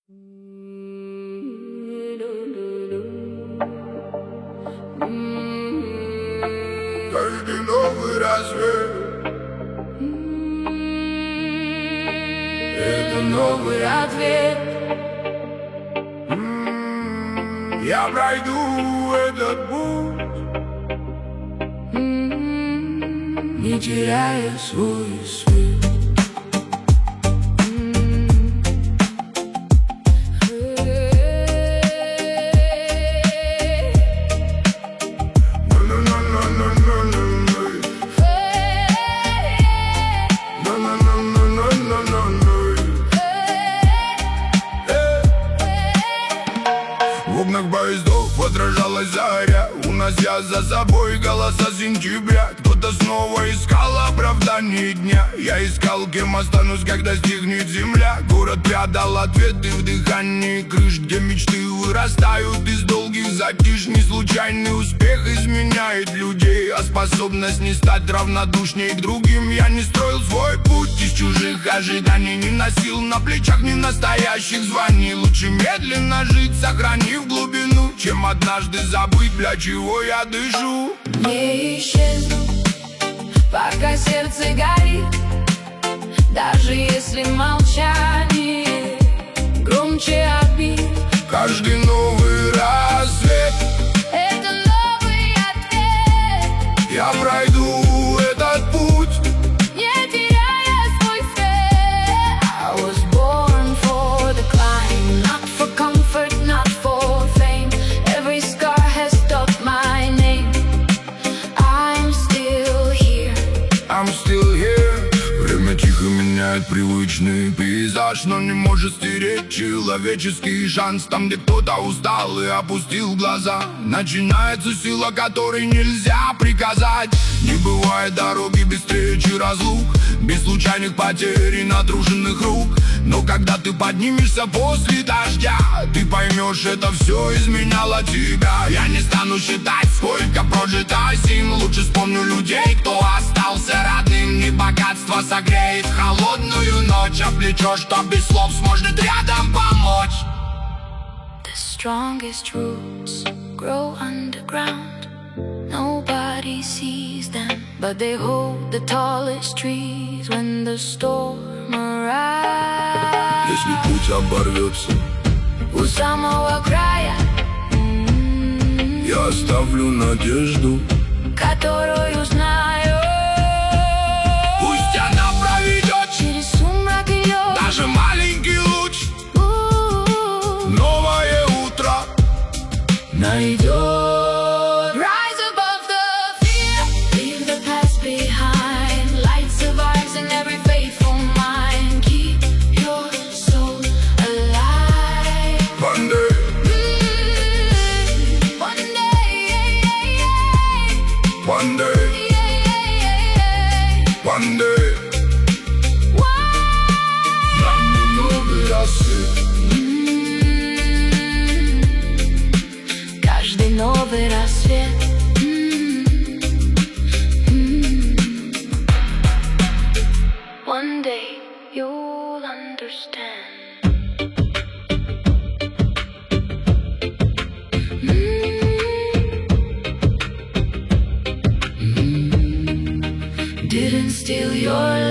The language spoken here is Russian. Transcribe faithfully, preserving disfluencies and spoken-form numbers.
Каждый новый рассвет — это новый ответ. Я пройду этот путь, не теряя свой свет. В окнах поездов отражалась заря, унося за собой голоса сентября. Кто-то снова искал оправдание дня. Я искал, кем останусь, когда стихнет земля. Город прятал ответы в дыхании крыш, где мечты вырастают из долгих затишь. Не случайный успех изменяет людей, а способность не стать равнодушней к другим. Я не строил свой путь из чужих ожиданий, не носил на плечах ни настоящих званий. Лучше медленно жить, сохранив глубину, чем однажды забыть, для чего я дышу. Не исчезну, пока сердце горит, даже если молчание громче обид. Каждый новый рассвет — это новый ответ. Я пройду этот путь, не теряя свой свет. I was born for the climb, not for comfort, not for fame. Every scar has stuck my name. I'm still here. I'm still here. Время тихо меняет привычный пейзаж, но не может стереть человеческий шанс. Там, где кто-то устал и опустил глаза, начинается сила, которой нельзя приказать. Не бывает дороги без встречи, разлук, без случайных потерь и натруженных рук. Но когда ты поднимешься после дождя, ты поймешь, это все изменяло тебя. Я не стану считать, сколько прожито зим. Лучше вспомню людей, кто остался родным. Не богатство согреет холодную ночь, а плечо, что без слов сможет рядом помочь. The strongest roots grow underground. Nobody sees them, but they hold the tallest trees when the storm arrives. Если путь оборвется у самого края, я оставлю надежду, которую знаю. Пусть она проведет через сумрак и лед даже маленький луч. Новое утро найдет. Rise above the fear, leave the past behind. Light survives in every faithful mind. Keep your soul alive. One day, mm, one day, one day, one day. Самый новый рассвет. Каждый новый рассвет. One day you'll understand. Didn't steal your